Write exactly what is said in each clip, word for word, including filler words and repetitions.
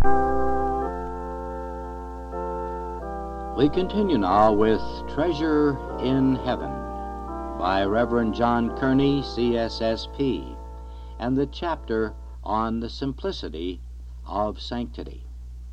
We continue now with Treasure in Heaven by Reverend John Kearney, C S S P, and the chapter on the simplicity of sanctity.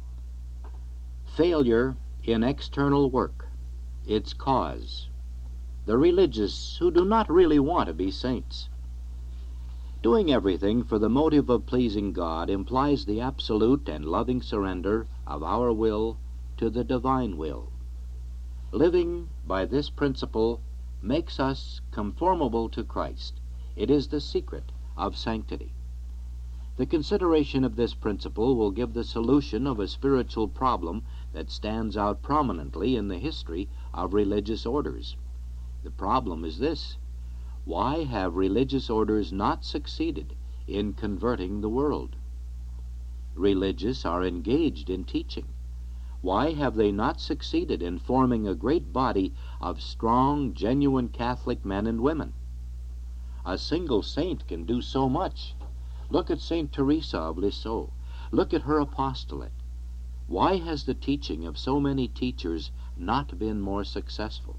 Failure in external work, its cause. The religious who do not really want to be saints. Doing everything for the motive of pleasing God implies the absolute and loving surrender of our will to the divine will. Living by this principle makes us conformable to Christ. It is the secret of sanctity. The consideration of this principle will give the solution of a spiritual problem that stands out prominently in the history of religious orders. The problem is this: why have religious orders not succeeded in converting the world? Religious are engaged in teaching. Why have they not succeeded in forming a great body of strong, genuine Catholic men and women? A single saint can do so much. Look at Saint Teresa of Lisieux. Look at her apostolate. Why has the teaching of so many teachers not been more successful?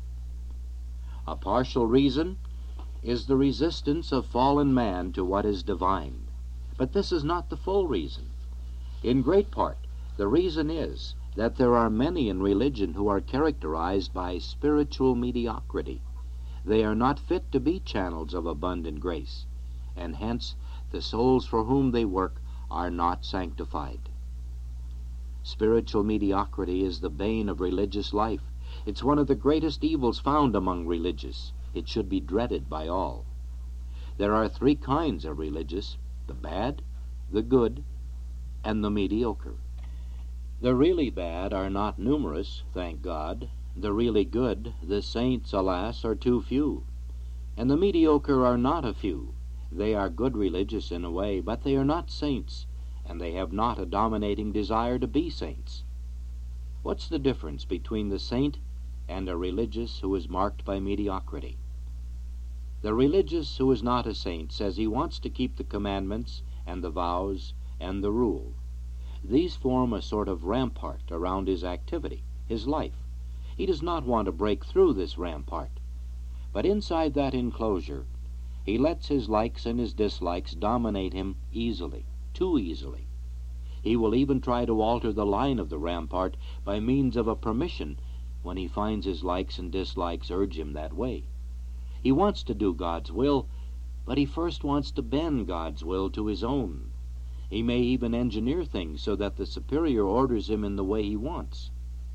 A partial reason is the resistance of fallen man to what is divine. But this is not the full reason. In great part, the reason is that there are many in religion who are characterized by spiritual mediocrity. They are not fit to be channels of abundant grace, and hence the souls for whom they work are not sanctified. Spiritual mediocrity is the bane of religious life. It's one of the greatest evils found among religious. It should be dreaded by all. There are three kinds of religious: the bad, the good, and the mediocre. The really bad are not numerous, thank God. The really good, the saints, alas, are too few. And the mediocre are not a few. They are good religious in a way, but they are not saints, and they have not a dominating desire to be saints. What's the difference between the saint and a religious who is marked by mediocrity? The religious who is not a saint says he wants to keep the commandments and the vows and the rule. These form a sort of rampart around his activity, his life. He does not want to break through this rampart. But inside that enclosure, he lets his likes and his dislikes dominate him easily, too easily. He will even try to alter the line of the rampart by means of a permission when he finds his likes and dislikes urge him that way. He wants to do God's will, but he first wants to bend God's will to his own. He may even engineer things so that the superior orders him in the way he wants.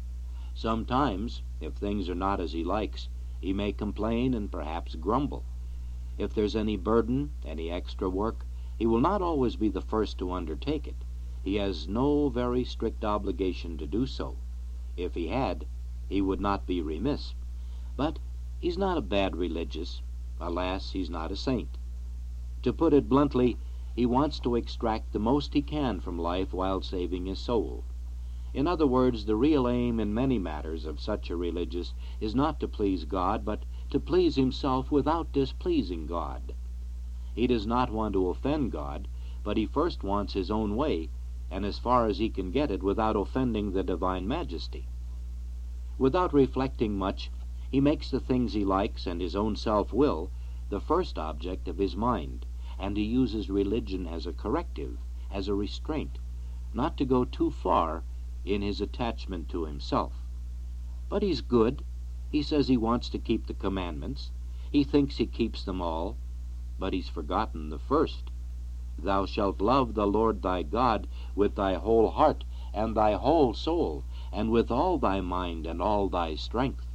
Sometimes, if things are not as he likes, he may complain and perhaps grumble. If there's any burden, any extra work, he will not always be the first to undertake it. He has no very strict obligation to do so. If he had, he would not be remiss. But he's not a bad religious. Alas, he's not a saint. To put it bluntly, he wants to extract the most he can from life while saving his soul. In other words, the real aim in many matters of such a religious is not to please God, but to please himself without displeasing God. He does not want to offend God, but he first wants his own way, and as far as he can get it without offending the divine majesty. Without reflecting much, he makes the things he likes and his own self-will the first object of his mind, and he uses religion as a corrective, as a restraint, not to go too far in his attachment to himself. But he's good. He says he wants to keep the commandments. He thinks he keeps them all, but he's forgotten the first. Thou shalt love the Lord thy God with thy whole heart and thy whole soul, and with all thy mind and all thy strength.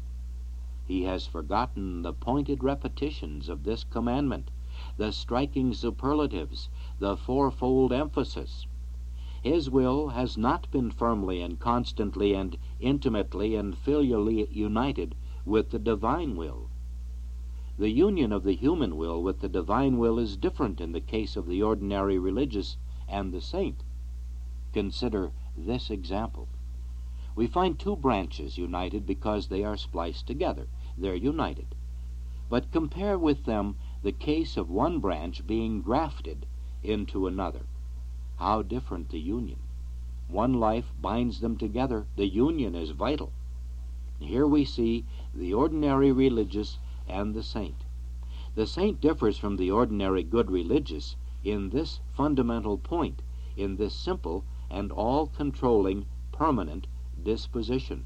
He has forgotten the pointed repetitions of this commandment, the striking superlatives, the fourfold emphasis. His will has not been firmly and constantly and intimately and filially united with the divine will. The union of the human will with the divine will is different in the case of the ordinary religious and the saint. Consider this example. We find two branches united because they are spliced together. They're united. But compare with them the case of one branch being grafted into another. How different the union. One life binds them together. The union is vital. Here we see the ordinary religious and the saint. The saint differs from the ordinary good religious in this fundamental point, in this simple and all-controlling permanent disposition.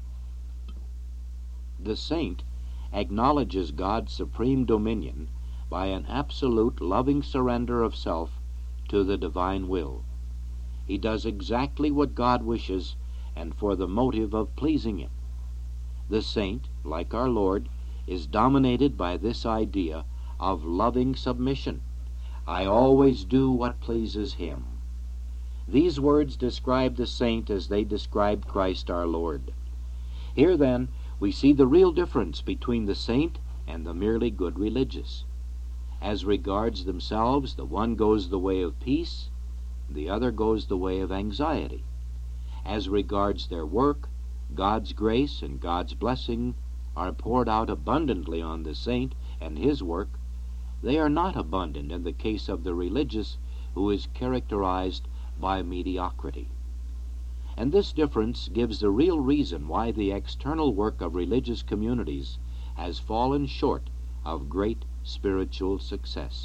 The saint acknowledges God's supreme dominion by an absolute loving surrender of self to the divine will. He does exactly what God wishes, and for the motive of pleasing Him. The saint, like our Lord, is dominated by this idea of loving submission. I always do what pleases Him. These words describe the saint as they describe Christ our Lord. Here, then, we see the real difference between the saint and the merely good religious. As regards themselves, the one goes the way of peace, the other goes the way of anxiety. As regards their work, God's grace and God's blessing are poured out abundantly on the saint and his work. They are not abundant in the case of the religious, who is characterized by mediocrity. And this difference gives the real reason why the external work of religious communities has fallen short of great spiritual success.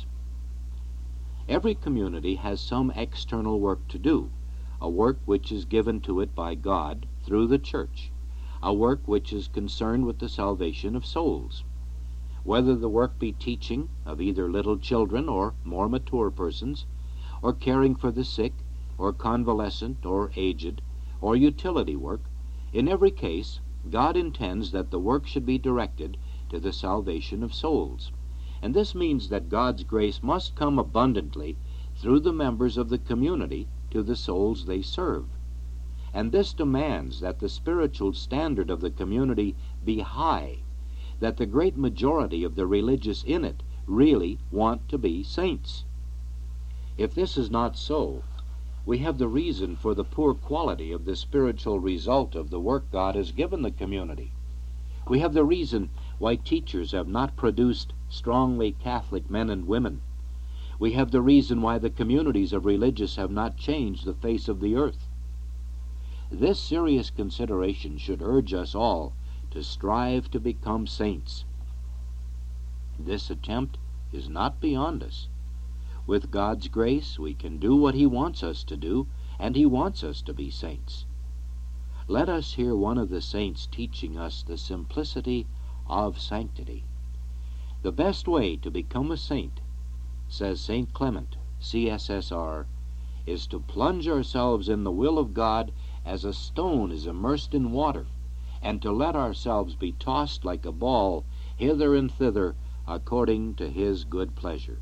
Every community has some external work to do, a work which is given to it by God through the church, a work which is concerned with the salvation of souls. Whether the work be teaching of either little children or more mature persons, or caring for the sick, or convalescent, or aged, or utility work, in every case God intends that the work should be directed to the salvation of souls. And this means that God's grace must come abundantly through the members of the community to the souls they serve. And this demands that the spiritual standard of the community be high, that the great majority of the religious in it really want to be saints. If this is not so, we have the reason for the poor quality of the spiritual result of the work God has given the community. We have the reason why teachers have not produced strongly Catholic men and women. We have the reason why the communities of religious have not changed the face of the earth. This serious consideration should urge us all to strive to become saints. This attempt is not beyond us. With God's grace, we can do what He wants us to do, and He wants us to be saints. Let us hear one of the saints teaching us the simplicity of sanctity. The best way to become a saint, says Saint Clement, C S S R, is to plunge ourselves in the will of God as a stone is immersed in water, and to let ourselves be tossed like a ball hither and thither according to His good pleasure.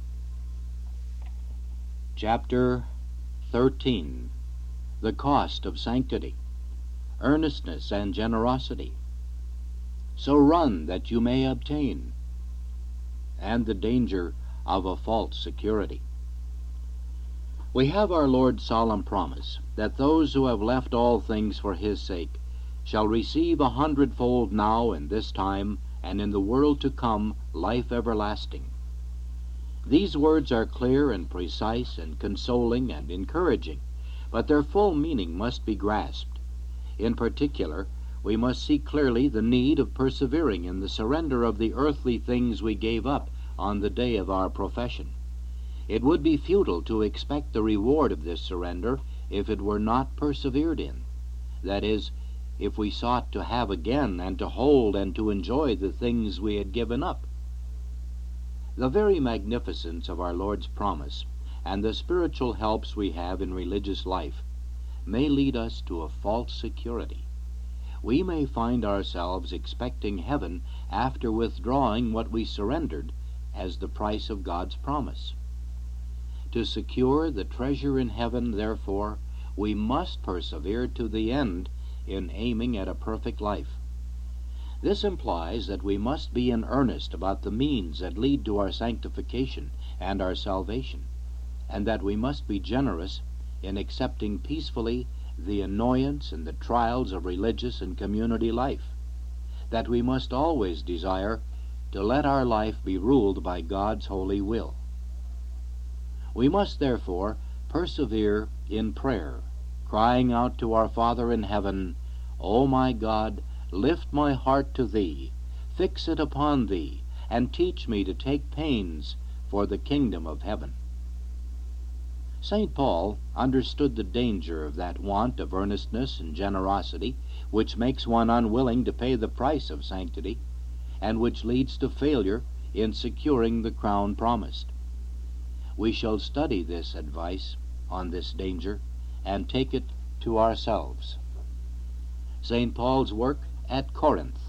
Chapter thirteen. The Cost of Sanctity. Earnestness and Generosity. So run that you may obtain. And the danger of a false security. We have our Lord's solemn promise that those who have left all things for His sake shall receive a hundredfold now in this time, and in the world to come life everlasting. These words are clear and precise and consoling and encouraging, but their full meaning must be grasped. In particular, we must see clearly the need of persevering in the surrender of the earthly things we gave up on the day of our profession. It would be futile to expect the reward of this surrender if it were not persevered in. That is, if we sought to have again and to hold and to enjoy the things we had given up. The very magnificence of our Lord's promise and the spiritual helps we have in religious life may lead us to a false security. We may find ourselves expecting heaven after withdrawing what we surrendered as the price of God's promise. To secure the treasure in heaven, therefore, we must persevere to the end in aiming at a perfect life. This implies that we must be in earnest about the means that lead to our sanctification and our salvation, and that we must be generous in accepting peacefully the annoyance and the trials of religious and community life, that we must always desire to let our life be ruled by God's holy will. We must therefore persevere in prayer, crying out to our Father in heaven, O my God, lift my heart to Thee, fix it upon Thee, and teach me to take pains for the kingdom of heaven. Saint Paul understood the danger of that want of earnestness and generosity which makes one unwilling to pay the price of sanctity, and which leads to failure in securing the crown promised. We shall study this advice on this danger and take it to ourselves. Saint Paul's work at Corinth.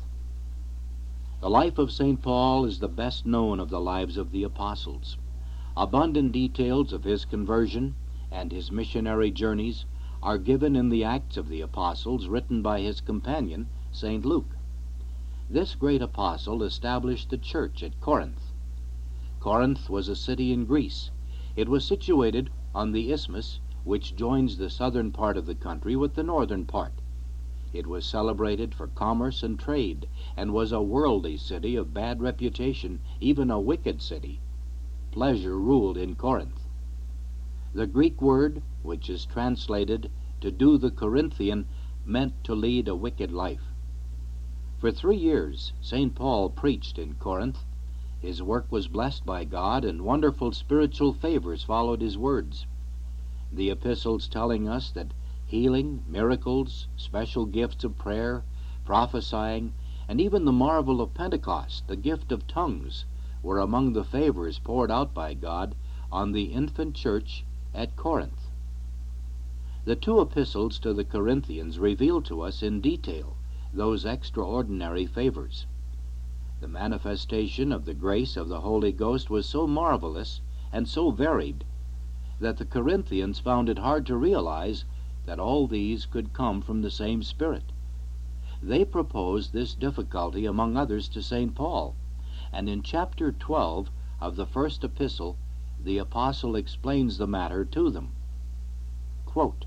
The life of Saint Paul is the best known of the lives of the apostles. Abundant details of his conversion and his missionary journeys are given in the Acts of the Apostles written by his companion, Saint Luke. This great apostle established the church at Corinth. Corinth was a city in Greece. It was situated on the isthmus which joins the southern part of the country with the northern part. It was celebrated for commerce and trade, and was a worldly city of bad reputation, even a wicked city. Pleasure ruled in Corinth. The Greek word, which is translated to do the Corinthian, meant to lead a wicked life. For three years Saint Paul preached in Corinth. His work was blessed by God, and wonderful spiritual favors followed his words. The epistles telling us that healing, miracles, special gifts of prayer, prophesying, and even the marvel of Pentecost, the gift of tongues, were among the favors poured out by God on the infant church at Corinth. The two epistles to the Corinthians reveal to us in detail those extraordinary favors. The manifestation of the grace of the Holy Ghost was so marvelous and so varied that the Corinthians found it hard to realize that all these could come from the same Spirit. They proposed this difficulty, among others, to Saint Paul, and in chapter twelve of the first epistle the apostle explains the matter to them. Quote,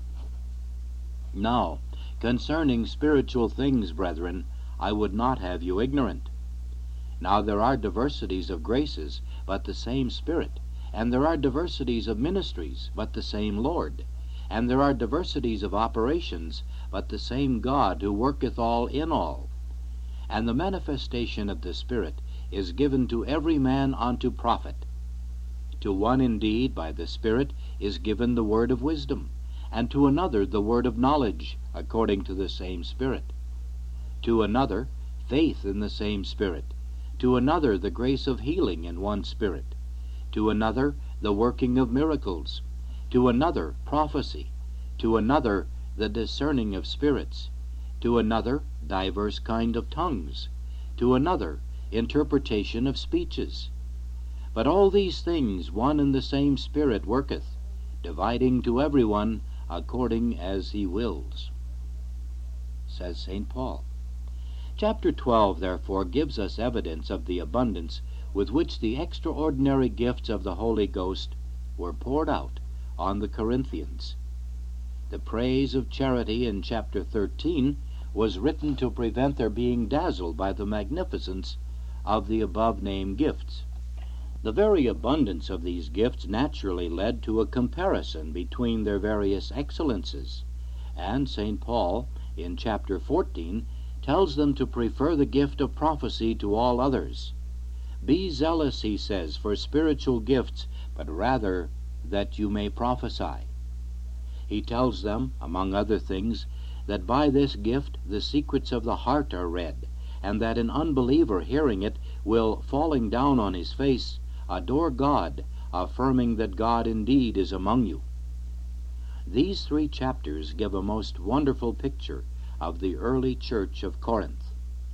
Now, concerning spiritual things, brethren, I would not have you ignorant. Now there are diversities of graces, but the same Spirit, and there are diversities of ministries, but the same Lord, and there are diversities of operations, but the same God, who worketh all in all. And the manifestation of the Spirit is given to every man unto profit. To one indeed by the Spirit is given the word of wisdom, and to another the word of knowledge, according to the same Spirit. To another faith in the same Spirit. To another the grace of healing in one Spirit. To another the working of miracles. To another prophecy. To another the discerning of spirits. To another divers kind of tongues. To another interpretation of speeches. But all these things one and the same Spirit worketh, dividing to every one according as he wills, says Saint Paul. Chapter twelve, therefore, gives us evidence of the abundance with which the extraordinary gifts of the Holy Ghost were poured out on the Corinthians. The praise of charity in chapter thirteen was written to prevent their being dazzled by the magnificence of the above-named gifts. The very abundance of these gifts naturally led to a comparison between their various excellences, and Saint Paul, in chapter fourteen, tells them to prefer the gift of prophecy to all others. Be zealous, he says, for spiritual gifts, but rather that you may prophesy. He tells them, among other things, that by this gift the secrets of the heart are read, and that an unbeliever hearing it will, falling down on his face, adore God, affirming that God indeed is among you. These three chapters give a most wonderful picture of the early church of Corinth.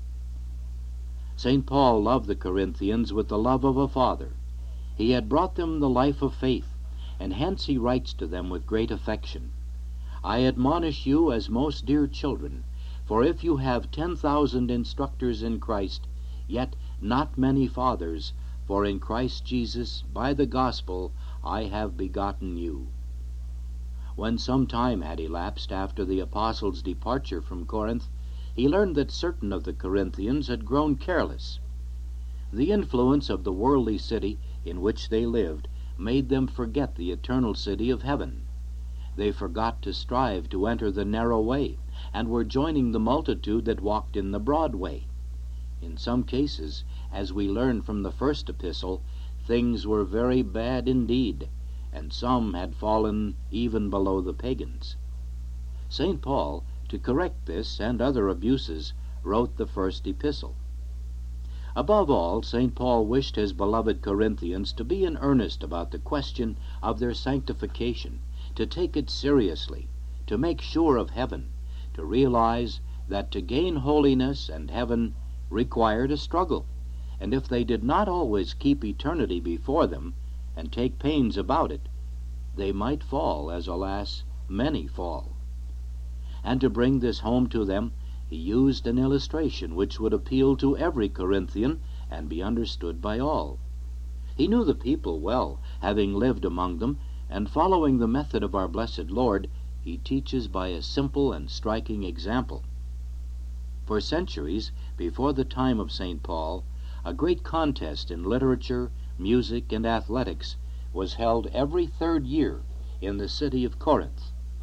Saint Paul loved the Corinthians with the love of a father. He had brought them the life of faith, and hence he writes to them with great affection, I admonish you as most dear children, for if you have ten thousand instructors in Christ, yet not many fathers, for in Christ Jesus, by the gospel, I have begotten you. When some time had elapsed after the apostles' departure from Corinth, he learned that certain of the Corinthians had grown careless. The influence of the worldly city in which they lived made them forget the eternal city of heaven. they forgot to strive to enter the narrow way, and were joining the multitude that walked in the broad way. In some cases, as we learn from the first epistle, things were very bad indeed, and some had fallen even below the pagans. Saint Paul, to correct this and other abuses, wrote the first epistle. Above all, Saint Paul wished his beloved Corinthians to be in earnest about the question of their sanctification, to take it seriously, to make sure of heaven, to realize that to gain holiness and heaven required a struggle, and if they did not always keep eternity before them and take pains about it, they might fall, as alas, many fall. And to bring this home to them, he used an illustration which would appeal to every Corinthian and be understood by all. He knew the people well, having lived among them, and following the method of our blessed Lord, he teaches by a simple and striking example. For centuries before the time of Saint Paul, a great contest in literature, music, and athletics was held every third year in the city of Corinth.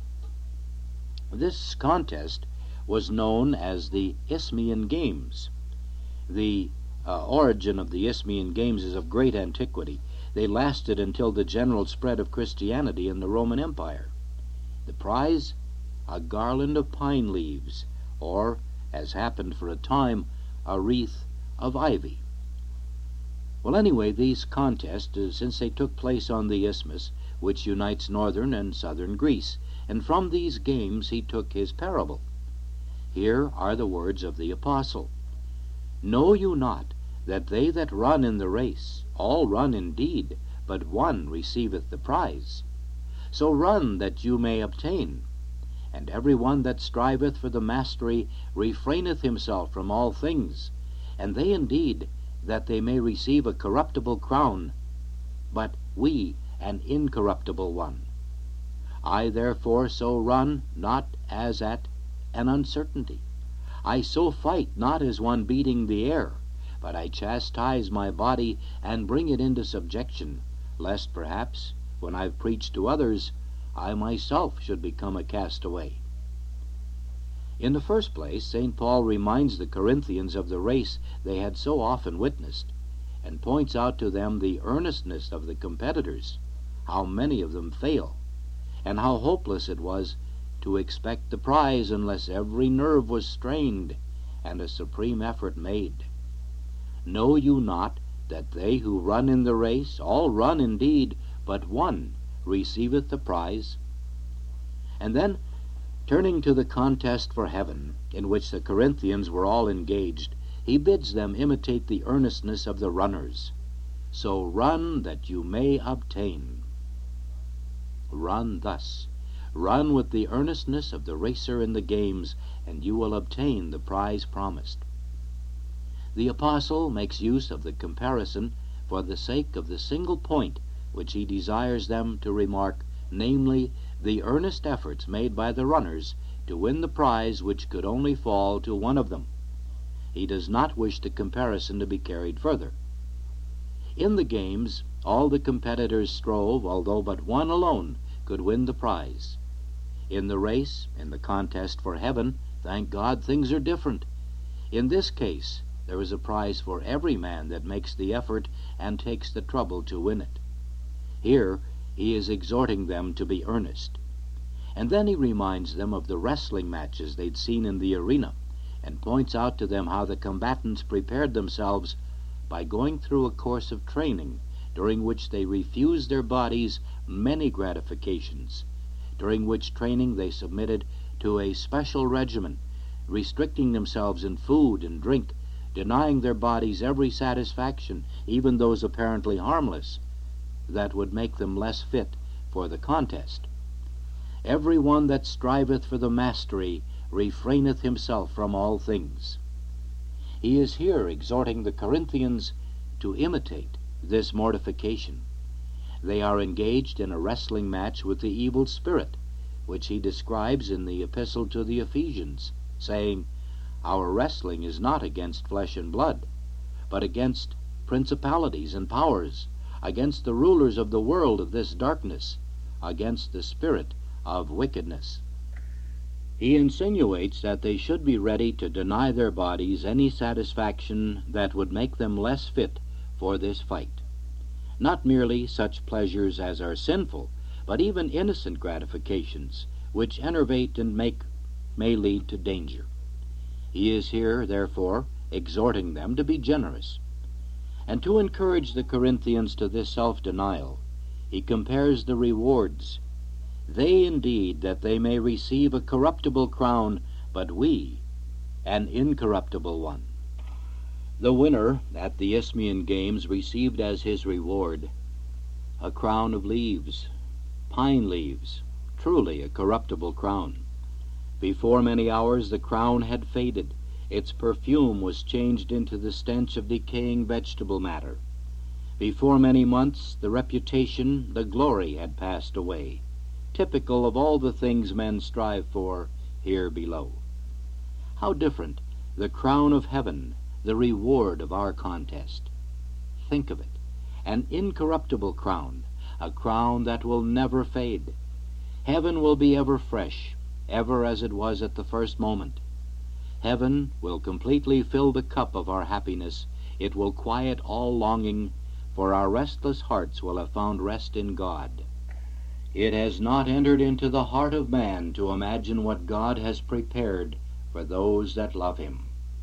This contest was known as the Isthmian Games. The uh, origin of the Isthmian Games is of great antiquity. They lasted until the general spread of Christianity in the Roman Empire. The prize? A garland of pine leaves, or, as happened for a time, a wreath of ivy. Well, anyway, these contests, uh, since they took place on the isthmus, which unites northern and southern Greece, and from these games he took his parable. Here are the words of the apostle. Know you not that they that run in the race, all run indeed, but one receiveth the prize? So run that you may obtain. And every one that striveth for the mastery refraineth himself from all things. And they indeed, that they may receive a corruptible crown, but we an incorruptible one. I therefore so run, not as at an uncertainty. I so fight, not as one beating the air, but I chastise my body and bring it into subjection, lest perhaps, when I've preached to others, I myself should become a castaway. In the first place, Saint Paul reminds the Corinthians of the race they had so often witnessed, and points out to them the earnestness of the competitors, how many of them fail, and how hopeless it was to expect the prize unless every nerve was strained and a supreme effort made. Know you not that they who run in the race, all run indeed, but one receiveth the prize? And then, turning to the contest for heaven, in which the Corinthians were all engaged, he bids them imitate the earnestness of the runners. So run that you may obtain. Run thus. Run with the earnestness of the racer in the games, and you will obtain the prize promised. The apostle makes use of the comparison for the sake of the single point which he desires them to remark, namely, the earnest efforts made by the runners to win the prize which could only fall to one of them. He does not wish the comparison to be carried further. In the games, all the competitors strove, although but one alone could win the prize. In the race, in the contest for heaven, thank God, things are different. In this case, there is a prize for every man that makes the effort and takes the trouble to win it. Here, he is exhorting them to be earnest. And then he reminds them of the wrestling matches they'd seen in the arena, and points out to them how the combatants prepared themselves by going through a course of training, during which they refused their bodies many gratifications, during which training they submitted to a special regimen, restricting themselves in food and drink, denying their bodies every satisfaction, even those apparently harmless, that would make them less fit for the contest. Every one that striveth for the mastery refraineth himself from all things. He is here exhorting the Corinthians to imitate this mortification. They are engaged in a wrestling match with the evil spirit, which he describes in the epistle to the Ephesians, saying, Our wrestling is not against flesh and blood, but against principalities and powers, against the rulers of the world of this darkness, against the spirit of wickedness. He insinuates that they should be ready to deny their bodies any satisfaction that would make them less fit for this fight. Not merely such pleasures as are sinful, but even innocent gratifications, which enervate and make may lead to danger. He is here, therefore, exhorting them to be generous. And to encourage the Corinthians to this self-denial, he compares the rewards. They indeed, that they may receive a corruptible crown, but we an incorruptible one. The winner at the Isthmian Games received as his reward a crown of leaves, pine leaves, truly a corruptible crown. Before many hours the crown had faded. Its perfume was changed into the stench of decaying vegetable matter. Before many months the reputation, the glory had passed away, typical of all the things men strive for here below. How different the crown of heaven, the reward of our contest. Think of it, an incorruptible crown, a crown that will never fade. Heaven will be ever fresh, ever as it was at the first moment. Heaven will completely fill the cup of our happiness. It will quiet all longing, for our restless hearts will have found rest in God. It has not entered into the heart of man to imagine what God has prepared for those that love him.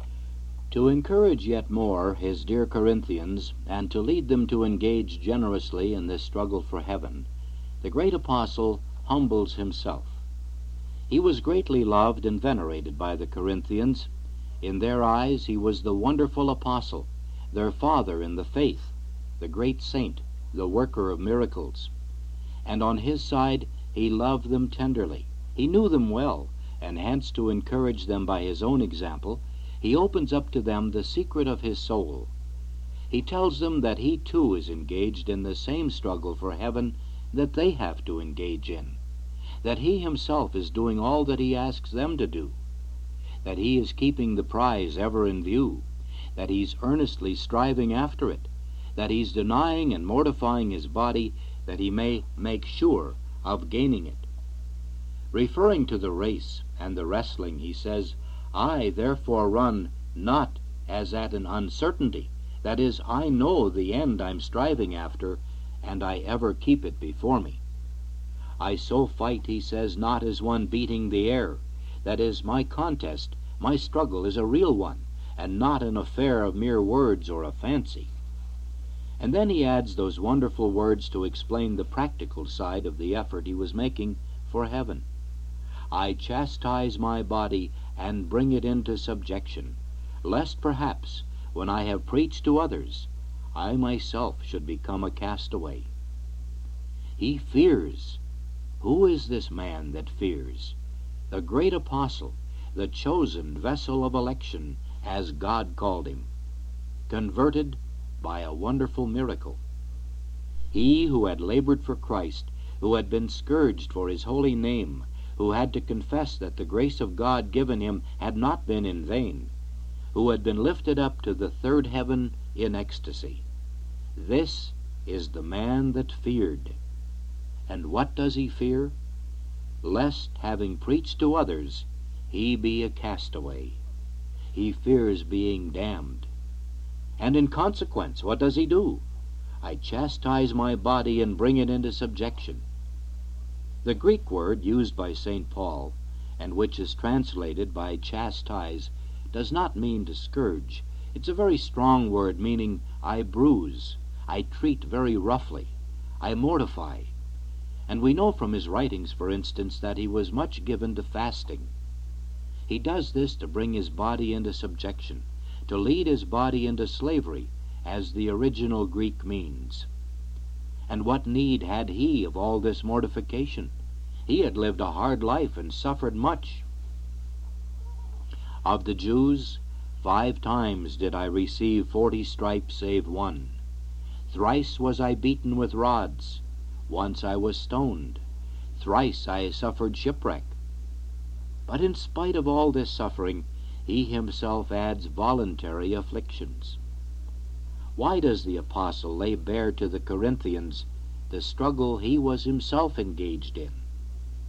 To encourage yet more his dear Corinthians, and to lead them to engage generously in this struggle for heaven, the great apostle humbles himself. He was greatly loved and venerated by the Corinthians. In their eyes he was the wonderful apostle, their father in the faith, the great saint, the worker of miracles. And on his side he loved them tenderly. He knew them well, and hence to encourage them by his own example, he opens up to them the secret of his soul. He tells them that he too is engaged in the same struggle for heaven that they have to engage in, that he himself is doing all that he asks them to do, that he is keeping the prize ever in view, that he's earnestly striving after it, that he's denying and mortifying his body that he may make sure of gaining it. Referring to the race and the wrestling, he says, I therefore run not as at an uncertainty, that is, I know the end I'm striving after, and I ever keep it before me. I so fight, he says, not as one beating the air, that is, my contest, my struggle is a real one, and not an affair of mere words or of fancy. And then he adds those wonderful words to explain the practical side of the effort he was making for heaven. I chastise my body and bring it into subjection, lest perhaps, when I have preached to others, I myself should become a castaway. He fears. Who is this man that fears? The great apostle, the chosen vessel of election, as God called him, converted by a wonderful miracle. He who had labored for Christ, who had been scourged for his holy name, who had to confess that the grace of God given him had not been in vain, who had been lifted up to the third heaven in ecstasy. This is the man that feared. And what does he fear? Lest, having preached to others, he be a castaway. He fears being damned. And in consequence, what does he do? I chastise my body and bring it into subjection. The Greek word used by Saint Paul, and which is translated by chastise, does not mean to scourge. It's a very strong word, meaning I bruise, I treat very roughly, I mortify. And we know from his writings, for instance, that he was much given to fasting. He does this to bring his body into subjection, to lead his body into slavery, as the original Greek means. And what need had he of all this mortification? He had lived a hard life and suffered much. Of the Jews, five times did I receive forty stripes save one. Thrice was I beaten with rods. Once I was stoned. Thrice I suffered shipwreck. But in spite of all this suffering, he himself adds voluntary afflictions. Why does the apostle lay bare to the Corinthians the struggle he was himself engaged in?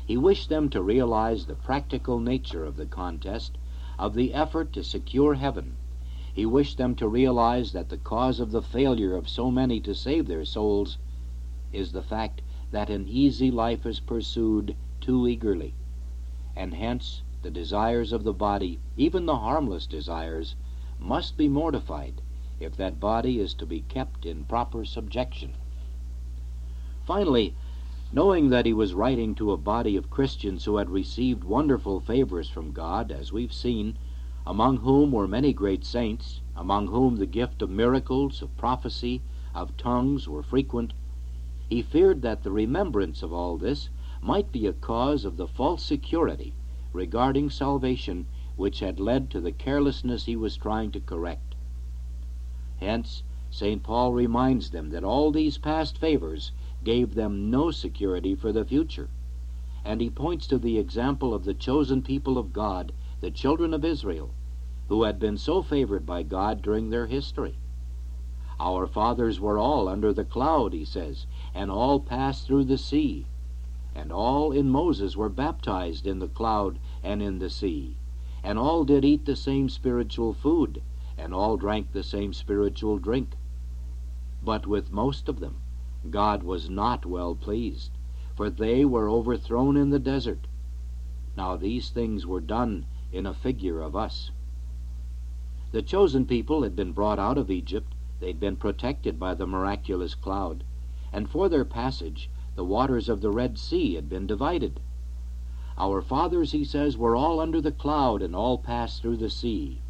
He wished them to realize the practical nature of the contest, of the effort to secure heaven. He wished them to realize that the cause of the failure of so many to save their souls is the fact that an easy life is pursued too eagerly, and hence the desires of the body, even the harmless desires, must be mortified if that body is to be kept in proper subjection. Finally, knowing that he was writing to a body of Christians who had received wonderful favors from God, as we've seen, among whom were many great saints, among whom the gift of miracles, of prophecy, of tongues were frequent, he feared that the remembrance of all this might be a cause of the false security regarding salvation which had led to the carelessness he was trying to correct. Hence, Saint Paul reminds them that all these past favors gave them no security for the future, and he points to the example of the chosen people of God, the children of Israel, who had been so favored by God during their history. Our fathers were all under the cloud, he says, and all passed through the sea, and all in Moses were baptized in the cloud and in the sea, and all did eat the same spiritual food, and all drank the same spiritual drink. But with most of them God was not well pleased, for they were overthrown in the desert. Now these things were done in a figure of us. The chosen people had been brought out of Egypt. They'd been protected by the miraculous cloud, and for their passage the waters of the Red Sea had been divided. Our fathers, he says, were all under the cloud and all passed through the sea.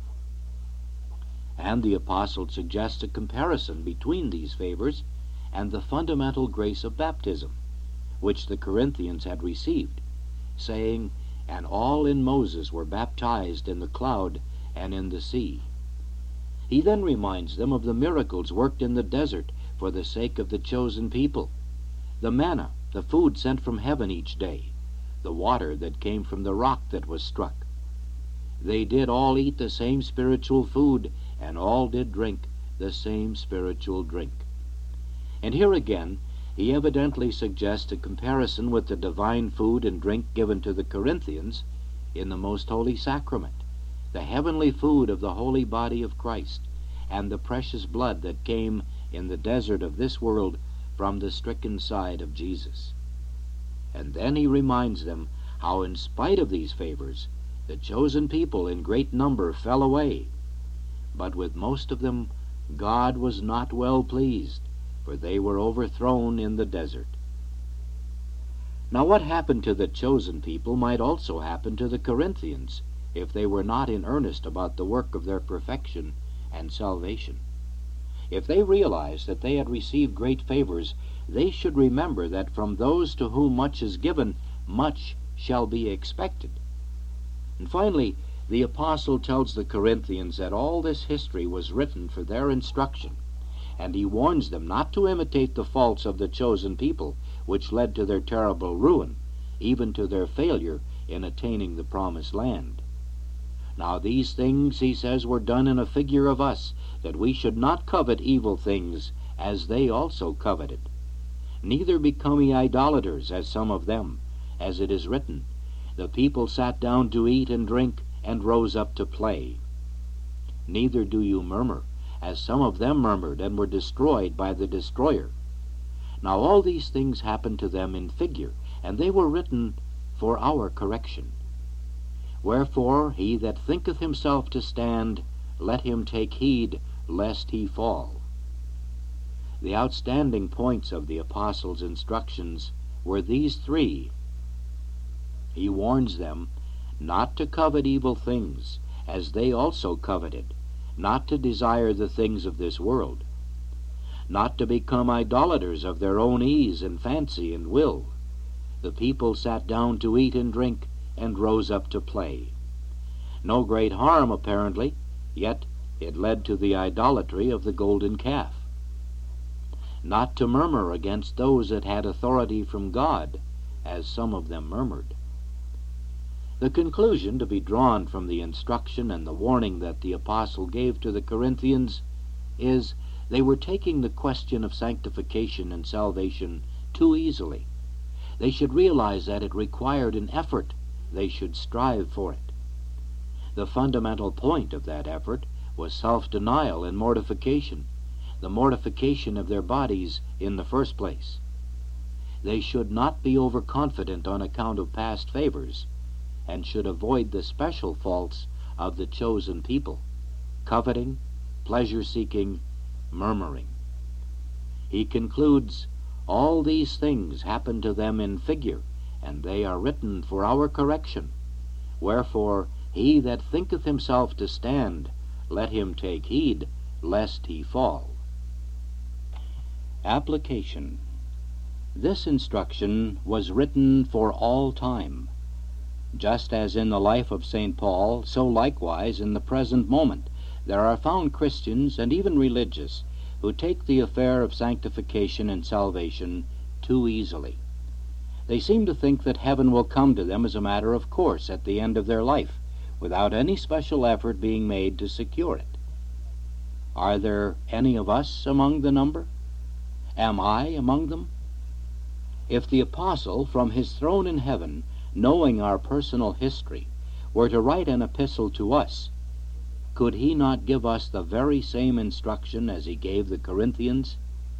And the apostle suggests a comparison between these favors and the fundamental grace of baptism, which the Corinthians had received, saying, "And all in Moses were baptized in the cloud and in the sea." He then reminds them of the miracles worked in the desert for the sake of the chosen people, the manna, the food sent from heaven each day, the water that came from the rock that was struck. They did all eat the same spiritual food, and all did drink the same spiritual drink. And here again, he evidently suggests a comparison with the divine food and drink given to the Corinthians in the most holy sacrament, the heavenly food of the holy body of Christ, and the precious blood that came in the desert of this world from the stricken side of Jesus. And then he reminds them how, in spite of these favors, the chosen people in great number fell away. But with most of them God was not well pleased, for they were overthrown in the desert. Now what happened to the chosen people might also happen to the Corinthians, if they were not in earnest about the work of their perfection and salvation. If they realized that they had received great favors, they should remember that from those to whom much is given, much shall be expected. And finally, the apostle tells the Corinthians that all this history was written for their instruction, and he warns them not to imitate the faults of the chosen people, which led to their terrible ruin, even to their failure in attaining the promised land. Now these things, he says, were done in a figure of us, that we should not covet evil things, as they also coveted. Neither become ye idolaters, as some of them, as it is written, the people sat down to eat and drink, and rose up to play. Neither do you murmur, as some of them murmured, and were destroyed by the destroyer. Now all these things happened to them in figure, and they were written for our correction. Wherefore he that thinketh himself to stand, let him take heed lest he fall. The outstanding points of the apostle's instructions were these three. He warns them not to covet evil things, as they also coveted, not to desire the things of this world, not to become idolaters of their own ease and fancy and will. The people sat down to eat and drink, and rose up to play. No great harm, apparently, yet it led to the idolatry of the golden calf. Not to murmur against those that had authority from God, as some of them murmured. The conclusion to be drawn from the instruction and the warning that the apostle gave to the Corinthians is they were taking the question of sanctification and salvation too easily. They should realize that it required an effort. They should strive for it. The fundamental point of that effort was self-denial and mortification, the mortification of their bodies in the first place. They should not be overconfident on account of past favors, and should avoid the special faults of the chosen people, coveting, pleasure-seeking, murmuring. He concludes, all these things happen to them in figure, and they are written for our correction. Wherefore, he that thinketh himself to stand, let him take heed, lest he fall. Application. This instruction was written for all time. Just as in the life of Saint Paul, so likewise in the present moment, there are found Christians, and even religious, who take the affair of sanctification and salvation too easily. They seem to think that heaven will come to them as a matter of course at the end of their life, without any special effort being made to secure it. Are there any of us among the number? Am I among them? If the apostle, from his throne in heaven, knowing our personal history, were to write an epistle to us, could he not give us the very same instruction as he gave the Corinthians?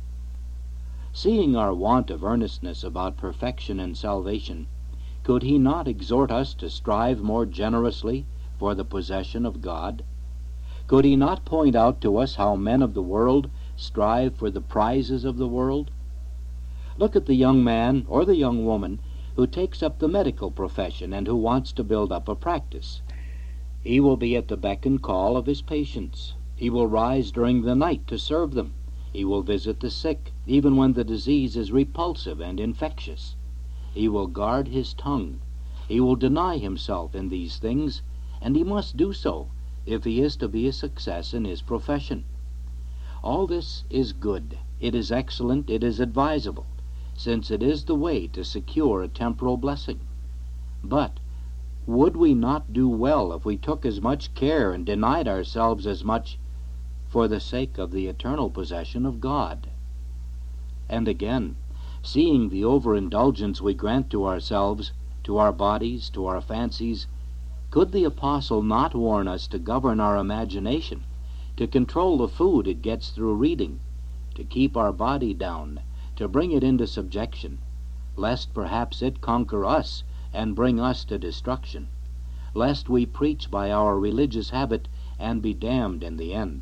Seeing our want of earnestness about perfection and salvation, could he not exhort us to strive more generously for the possession of God? Could he not point out to us how men of the world strive for the prizes of the world? Look at the young man or the young woman who takes up the medical profession and who wants to build up a practice. He will be at the beck and call of his patients. He will rise during the night to serve them. He will visit the sick, even when the disease is repulsive and infectious. He will guard his tongue. He will deny himself in these things, and he must do so if he is to be a success in his profession. All this is good. It is excellent. It is advisable, since it is the way to secure a temporal blessing. But would we not do well if we took as much care and denied ourselves as much for the sake of the eternal possession of God? And again, seeing the overindulgence we grant to ourselves, to our bodies, to our fancies, could the apostle not warn us to govern our imagination, to control the food it gets through reading, to keep our body down, to bring it into subjection, lest perhaps it conquer us and bring us to destruction, lest we preach by our religious habit and be damned in the end?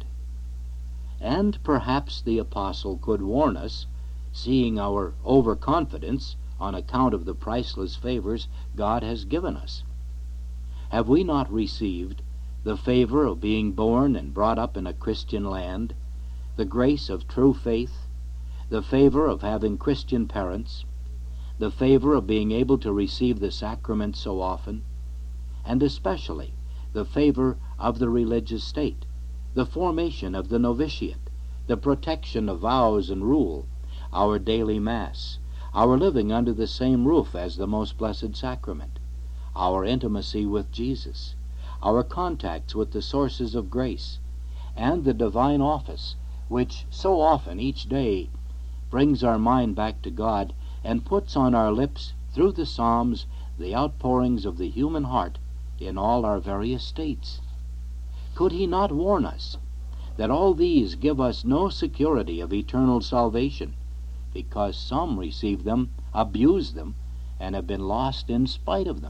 And perhaps the apostle could warn us, seeing our overconfidence on account of the priceless favors God has given us. Have we not received the favor of being born and brought up in a Christian land, the grace of true faith, the favor of having Christian parents, the favor of being able to receive the sacraments so often, and especially the favor of the religious state, the formation of the novitiate, the protection of vows and rule, our daily Mass, our living under the same roof as the Most Blessed Sacrament, our intimacy with Jesus, our contacts with the sources of grace, and the divine office, which so often each day brings our mind back to God and puts on our lips, through the Psalms, the outpourings of the human heart in all our various states. Could he not warn us that all these give us no security of eternal salvation, because some receive them, abuse them, and have been lost in spite of them?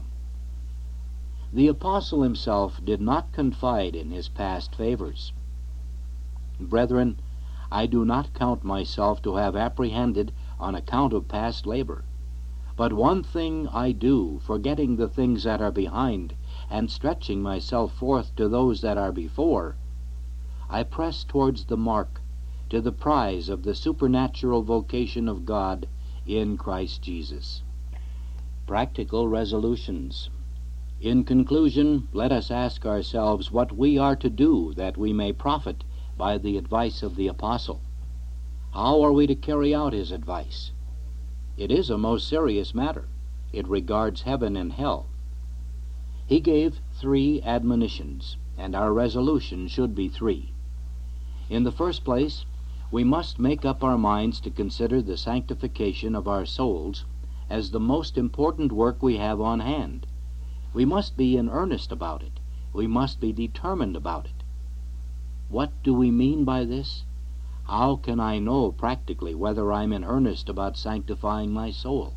The apostle himself did not confide in his past favors. Brethren, I do not count myself to have apprehended on account of past labor. But one thing I do, forgetting the things that are behind, and stretching myself forth to those that are before, I press towards the mark, to the prize of the supernatural vocation of God in Christ Jesus. Practical resolutions. In conclusion, let us ask ourselves what we are to do that we may profit by the advice of the apostle. How are we to carry out his advice? It is a most serious matter. It regards heaven and hell. He gave three admonitions, and our resolution should be three. In the first place, we must make up our minds to consider the sanctification of our souls as the most important work we have on hand. We must be in earnest about it. We must be determined about it. What do we mean by this? How can I know practically whether I'm in earnest about sanctifying my soul?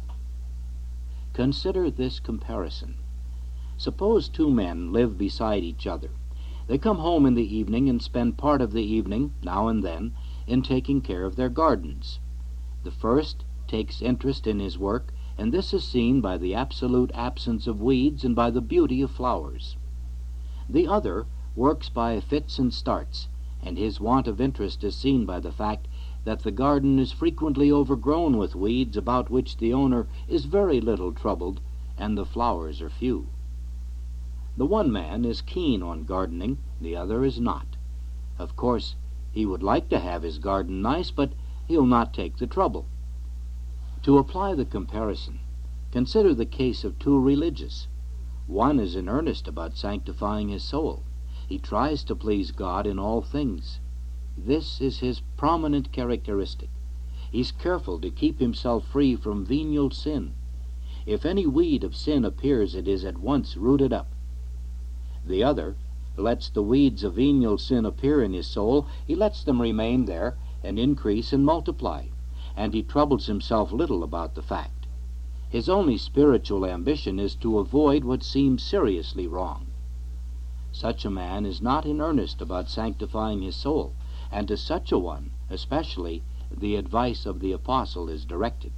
Consider this comparison. Suppose two men live beside each other. They come home in the evening and spend part of the evening, now and then, in taking care of their gardens. The first takes interest in his work, and this is seen by the absolute absence of weeds and by the beauty of flowers. The other works by fits and starts, and his want of interest is seen by the fact that the garden is frequently overgrown with weeds about which the owner is very little troubled, and the flowers are few. The one man is keen on gardening, the other is not. Of course, he would like to have his garden nice, but he'll not take the trouble. To apply the comparison, consider the case of two religious. One is in earnest about sanctifying his soul. He tries to please God in all things. This is his prominent characteristic. He's careful to keep himself free from venial sin. If any weed of sin appears, it is at once rooted up. The other lets the weeds of venial sin appear in his soul. He lets them remain there and increase and multiply, and he troubles himself little about the fact. His only spiritual ambition is to avoid what seems seriously wrong. Such a man is not in earnest about sanctifying his soul, and to such a one, especially, the advice of the apostle is directed.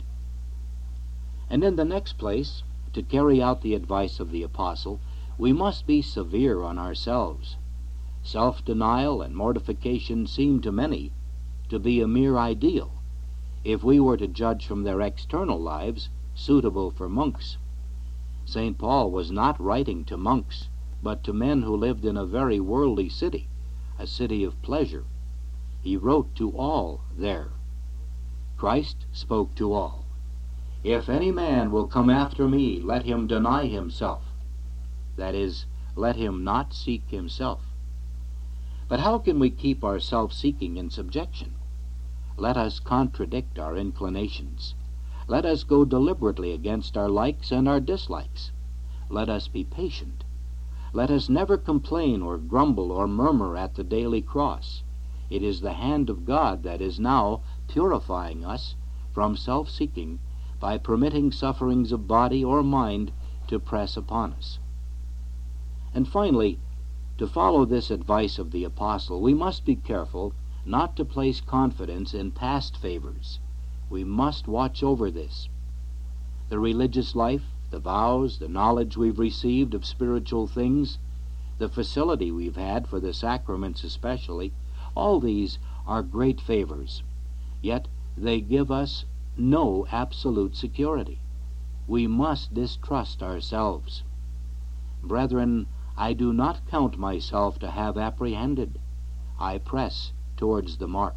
And in the next place, to carry out the advice of the apostle, we must be severe on ourselves. Self-denial and mortification seem to many to be a mere ideal, if we were to judge from their external lives, suitable for monks. Saint Paul was not writing to monks, but to men who lived in a very worldly city, a city of pleasure. He wrote to all there. Christ spoke to all. If any man will come after me, let him deny himself. That is, let him not seek himself. But how can we keep our self-seeking in subjection? Let us contradict our inclinations. Let us go deliberately against our likes and our dislikes. Let us be patient. Let us never complain or grumble or murmur at the daily cross. It is the hand of God that is now purifying us from self-seeking by permitting sufferings of body or mind to press upon us. And finally, to follow this advice of the apostle, we must be careful not to place confidence in past favors. We must watch over this. The religious life, the vows, the knowledge we've received of spiritual things, the facility we've had for the sacraments especially, all these are great favors. Yet they give us no absolute security. We must distrust ourselves. Brethren, I do not count myself to have apprehended. I press towards the mark.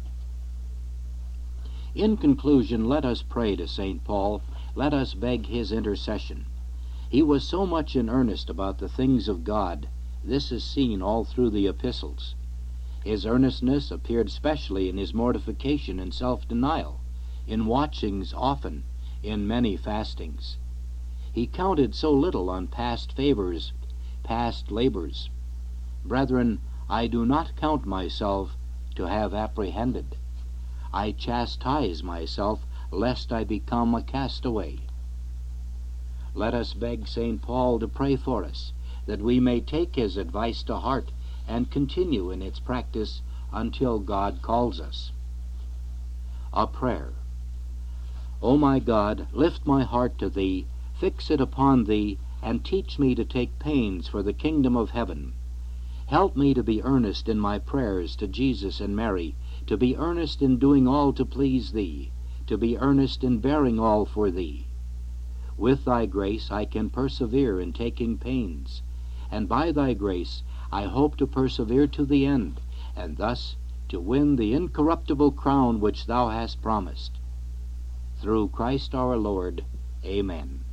In conclusion, let us pray to Saint Paul. Let us beg his intercession. He was so much in earnest about the things of God. This is seen all through the epistles. His earnestness appeared specially in his mortification and self-denial, in watchings often, in many fastings. He counted so little on past favors, past labors. Brethren, I do not count myself to have apprehended. I chastise myself, lest I become a castaway. Let us beg Saint Paul to pray for us, that we may take his advice to heart and continue in its practice until God calls us. A prayer. O my God, lift my heart to thee, fix it upon thee, and teach me to take pains for the kingdom of heaven. Help me to be earnest in my prayers to Jesus and Mary, to be earnest in doing all to please thee, to be earnest in bearing all for thee. With thy grace I can persevere in taking pains, and by thy grace I hope to persevere to the end, and thus to win the incorruptible crown which thou hast promised. Through Christ our Lord. Amen.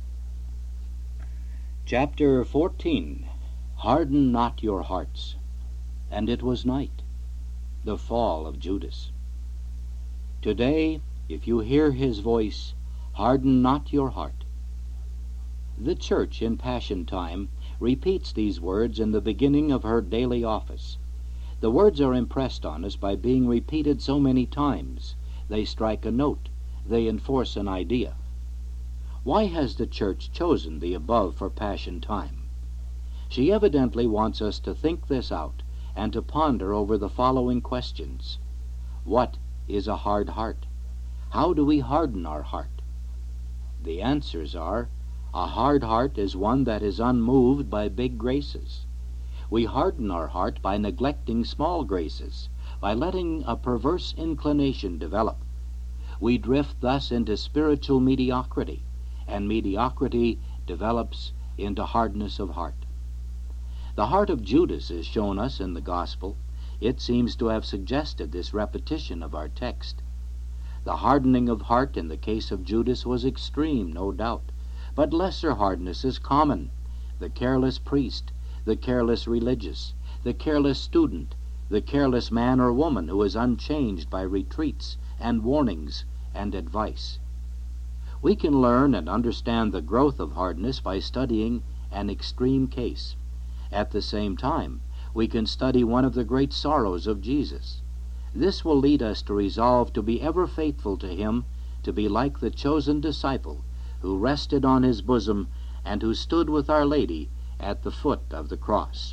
Chapter fourteen. Harden not your hearts. And it was night. The fall of Judas. Today, if you hear his voice, Harden not your heart. The church in Passion time repeats these words in the beginning of her daily office. The words are impressed on us by being repeated so many times. They strike a note. They enforce an idea. Why has the church chosen the above for Passion time? She evidently wants us to think this out and to ponder over the following questions. What is a hard heart? How do we harden our heart? The answers are, a hard heart is one that is unmoved by big graces. We harden our heart by neglecting small graces, by letting a perverse inclination develop. We drift thus into spiritual mediocrity, and mediocrity develops into hardness of heart. The heart of Judas is shown us in the Gospel. It seems to have suggested this repetition of our text. The hardening of heart in the case of Judas was extreme, no doubt, but lesser hardness is common. The careless priest, the careless religious, the careless student, the careless man or woman who is unchanged by retreats and warnings and advice. We can learn and understand the growth of hardness by studying an extreme case. At the same time, we can study one of the great sorrows of Jesus. This will lead us to resolve to be ever faithful to him, to be like the chosen disciple who rested on his bosom and who stood with Our Lady at the foot of the cross.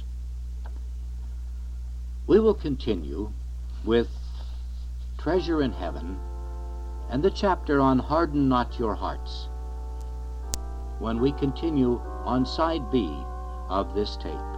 We will continue with Treasure in Heaven and the chapter on Harden Not Your Hearts when we continue on side B of this tape.